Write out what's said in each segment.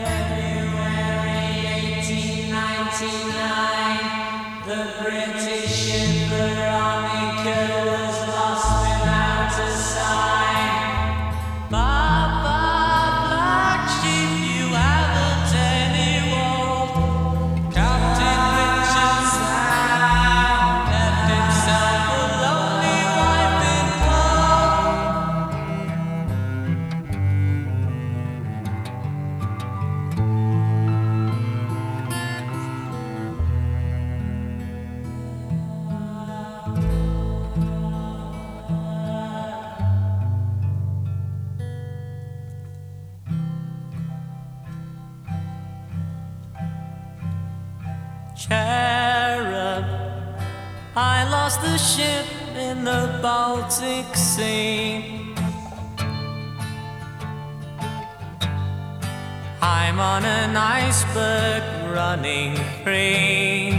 February 1899, the British ship Veronica was lost without a sign. Papa, black sheep, you haven't any wool. Captain Richard Sam left himself a lonely wife in Cherub, I lost the ship in the Baltic Sea. I'm on an iceberg running free,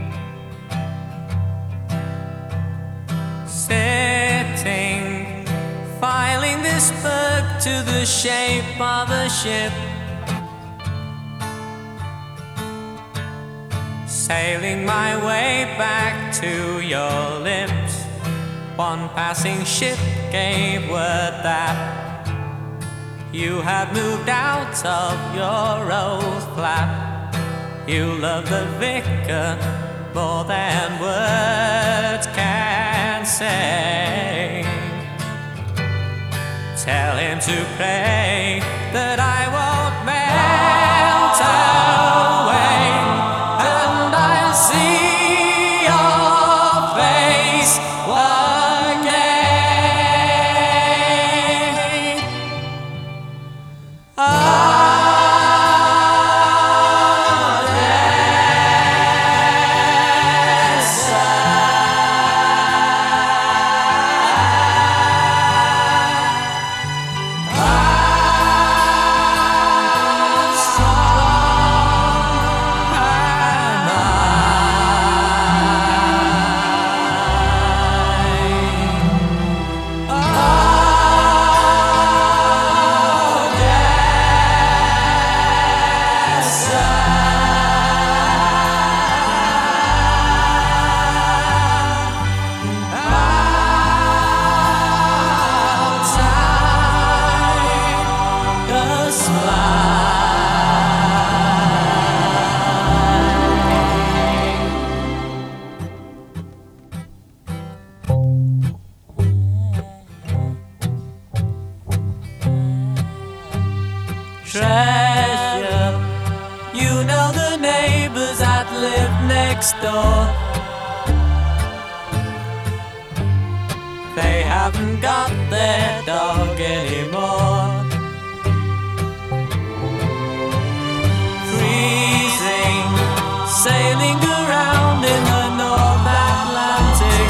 sitting, filing this berg to the shape of a ship, sailing my way back to your lips. One passing ship gave word that you had moved out of your old flat. You love the vicar more than words can say. Tell him to pray that I won't melt away, and I'll see your face again. Treasure, you know the neighbors that live next door. They haven't got their dog anymore. Freezing, sailing around in the North Atlantic.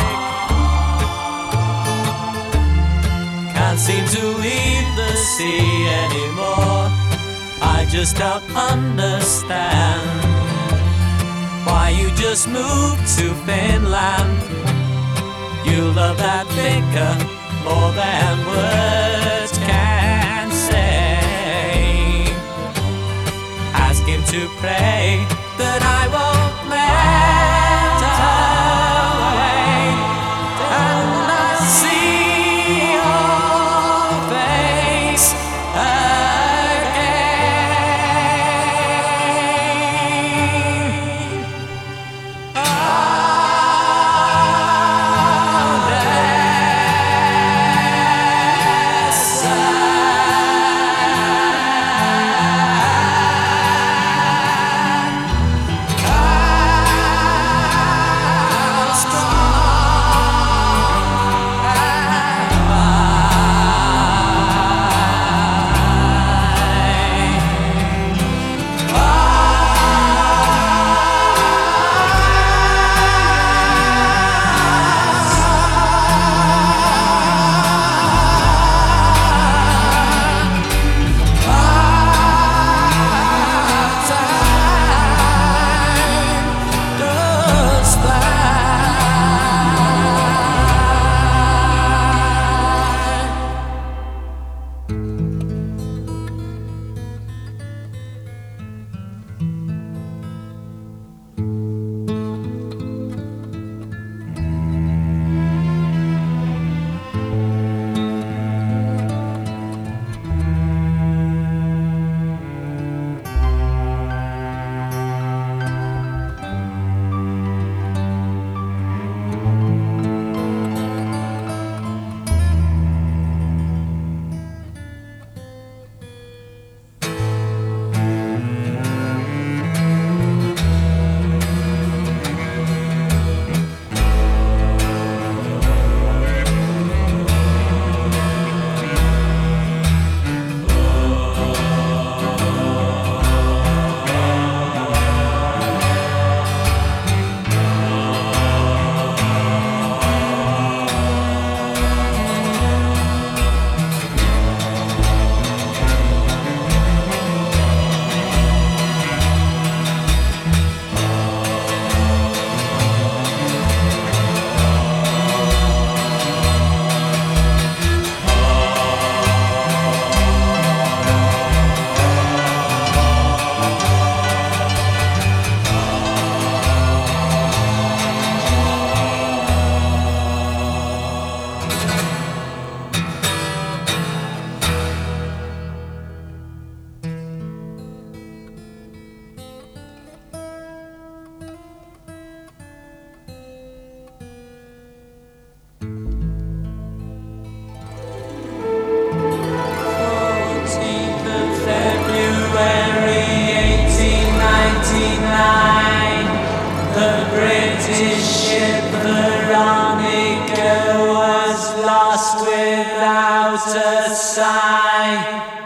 Can't seem to leave the sea anymore. I just don't understand why you just moved to Finland. You love that vicar more than words can say. Ask him to pray that I won't melt away, and I'll see your face again. British ship Veronica was lost without a sign.